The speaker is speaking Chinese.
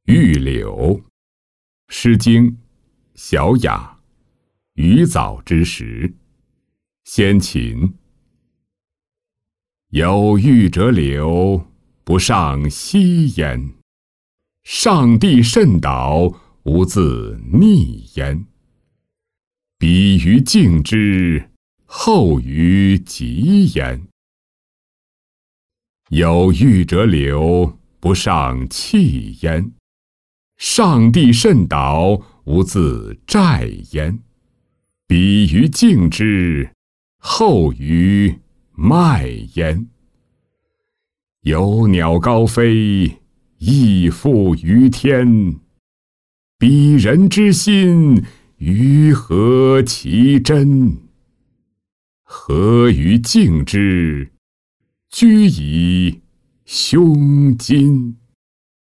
玉柳，诗经，小雅，余早之时，先秦。有玉者柳，不上西焉。上帝甚导，无自逆焉。彼于敬之，后于极焉。有玉者柳，不上弃焉。上帝甚导，无自寨焉。彼于敬之，后于迈焉。有鸟高飞，翼负于天。彼人之心，于何其真？合于敬之，居以胸襟。